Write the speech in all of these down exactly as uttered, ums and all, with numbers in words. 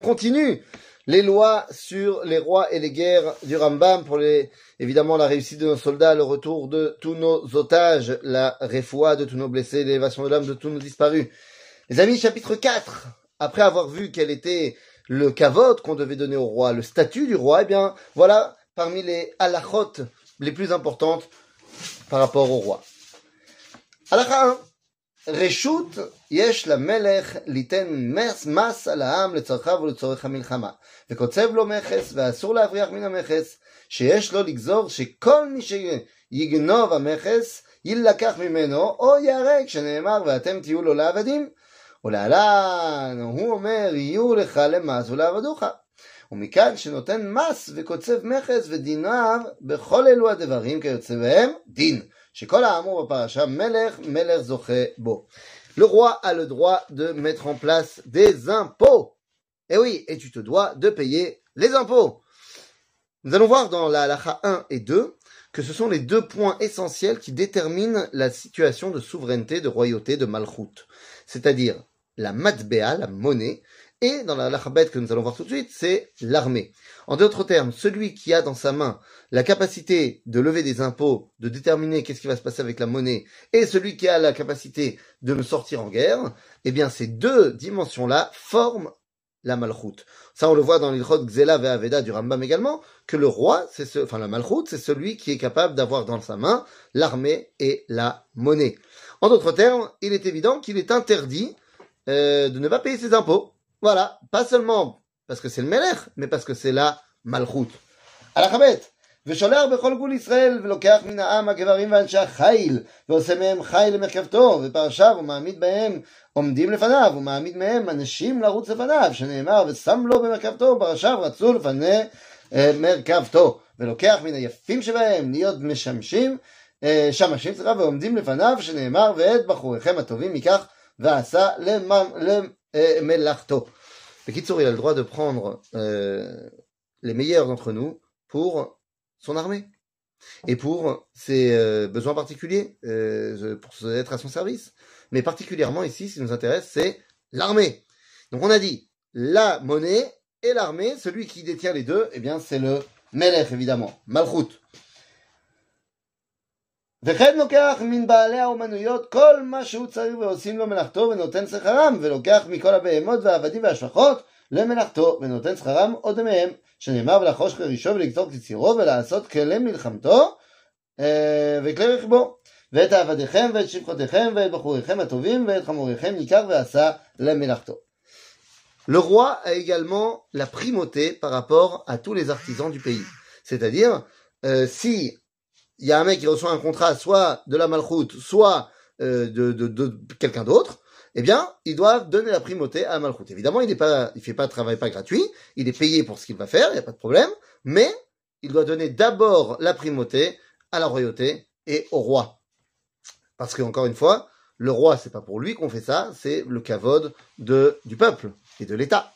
continue les lois sur les rois et les guerres du Rambam pour les, évidemment, la réussite de nos soldats, le retour de tous nos otages, la réfoua de tous nos blessés, l'élévation de l'âme de tous nos disparus. Les amis, chapitre quatre. Après avoir vu quel était le kavod qu'on devait donner au roi, le statut du roi, eh bien, voilà, parmi les halachot les plus importantes par rapport au roi. Halakha un. רשות יש למלך ליתן מס על העם לצרכיו ולצורך המלחמה, וקוצב לו מכס, ואסור להבריח מן המכס, שיש לו לגזור שכל מי שיגנוב המכס יילקח ממנו או ייהרג, שנאמר ואתם תהיו לו לעבדים, ולהלן הוא אומר יהיו לך למס ולעבדוך. ומכאן שנותן מס וקוצב מכס ודיניו בכל אלו הדברים כיוצא בהם דין. שכל האמור בפרשה מלך, מלך זוכה בו. Le roi a le droit de mettre en place des impôts. Eh oui, et tu te dois de payer les impôts. Nous allons voir dans la halakha un et deux que ce sont les deux points essentiels qui déterminent la situation de souveraineté, de royauté, de malchut. C'est-à-dire la matbea, la monnaie, et dans la halakha bet que nous allons voir tout de suite, c'est l'armée. En d'autres termes, celui qui a dans sa main la capacité de lever des impôts, de déterminer qu'est-ce qui va se passer avec la monnaie, et celui qui a la capacité de me sortir en guerre, eh bien ces deux dimensions-là forment la malchut. Ça on le voit dans l'ilchot Gzela ve'Aveda du Rambam également, que le roi, c'est ce, enfin la malchut, c'est celui qui est capable d'avoir dans sa main l'armée et la monnaie. En d'autres termes, il est évident qu'il est interdit euh, de ne pas payer ses impôts. Voilà, pas seulement parce que c'est le melech, mais parce que c'est la malchut. Halakha bet. ושולח בכל גבול ישראל ולוקח מן העם הגברים ואנשי החיל ועושה מהם חיל למרכבתו ופרשיו ומעמיד בהם עומדים לפניו ומעמיד מהם אנשים לרוץ לפניו שנאמר ושם לו במרכבתו ופרשיו רצו לפני אה, מרכבתו ולוקח מן היפים שבהם להיות משמשים אה, שמשים סליחה ועומדים לפניו שנאמר ואת בחוריכם הטובים ייקח ועשה למלאכתו. Bekitsour, il a le droit de prendre euh, les meilleurs d'entre nous pour son armée et pour ses euh, besoins particuliers, euh, pour être à son service. Mais particulièrement ici, ce qui nous intéresse, c'est l'armée. Donc on a dit la monnaie et l'armée. Celui qui détient les deux, eh bien c'est le melech évidemment, malchut. וכן לוקח מן בעלי האומנויות כל מה שהוא צריך ועושים לו מלאכתו ונותן שכרם ולוקח מכל הבהמות והעבדים והשפחות למלאכתו ונותן שכרם עוד מהם שנאמר ולחוש חרישו ולגזור קצירו ולעשות כלי מלחמתו וכלי רכבו ואת העבדיכם ואת שפחותיכם ואת בחוריכם הטובים ואת חמוריכם ייקח ועשה למלאכתו. Le roi a également la primauté par rapport à tous les artisans du pays. C'est-à-dire, euh, si il y a un mec qui reçoit un contrat soit de la malchut, soit euh, de, de, de quelqu'un d'autre, eh bien, il doit donner la primauté à malchut. Évidemment, il n'est pas, il fait pas de travail pas gratuit, il est payé pour ce qu'il va faire, il n'y a pas de problème, mais il doit donner d'abord la primauté à la royauté et au roi. Parce que, encore une fois, le roi, c'est pas pour lui qu'on fait ça, c'est le kavod de, du peuple et de l'État.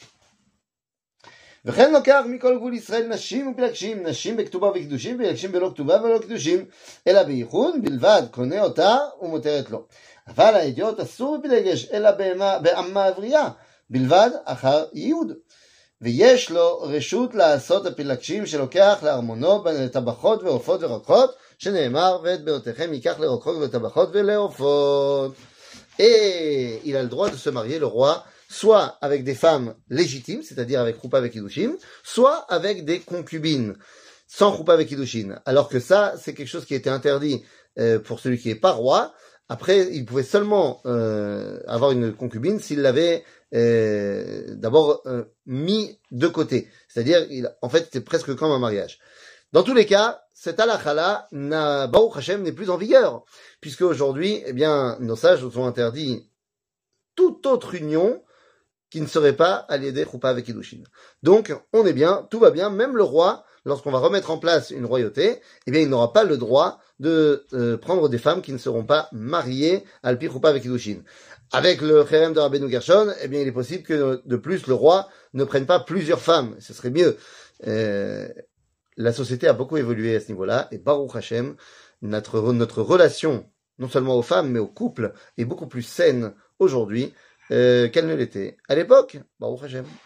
וכן לוקח מכל גבול ישראל נשים ופלגשים, נשים בכתובה וקידושים, פלגשים בלא כתובה ולא קידושים, אלא בייחוד בלבד, קונה אותה ומותרת לו. אבל האידיוט אסור בפלגש, אלא באמה עברייה, בלבד אחר ייעוד. ויש לו רשות לעשות הפלגשים שלוקח לארמונו לטבחות ועופות ורוקחות, שנאמר, ואת באותיכם ייקח לרוקחות ולטבחות ולעופות. Et il a le droit de se marier, le roi, soit avec des femmes légitimes, c'est-à-dire avec Choupa avec Kiddushin, soit avec des concubines, sans Choupa avec Kiddushin. Alors que ça, c'est quelque chose qui était interdit euh, pour celui qui n'est pas roi. Après, il pouvait seulement euh, avoir une concubine s'il l'avait euh, d'abord euh, mis de côté. C'est-à-dire, il, en fait, c'était presque comme un mariage. Dans tous les cas, cet halakha-là, n'a, Baruch Hashem, n'est plus en vigueur, puisque aujourd'hui, eh bien, nos sages nous ont interdit toute autre union qui ne serait pas à l'aider Choupa avec Kiddushin. Donc, on est bien, tout va bien, même le roi, lorsqu'on va remettre en place une royauté, eh bien, il n'aura pas le droit de euh, prendre des femmes qui ne seront pas mariées à l'Alpi Choupa avec Kiddushin. Avec le Kherem de Rabbeinu Gershon, eh bien, il est possible que, de plus, le roi ne prenne pas plusieurs femmes. Ce serait mieux. Euh, la société a beaucoup évolué à ce niveau-là, et Baruch Hashem, notre, notre relation, non seulement aux femmes, mais aux couples, est beaucoup plus saine aujourd'hui, Euh, qu'elle ne l'était à l'époque. Baruch Hashem.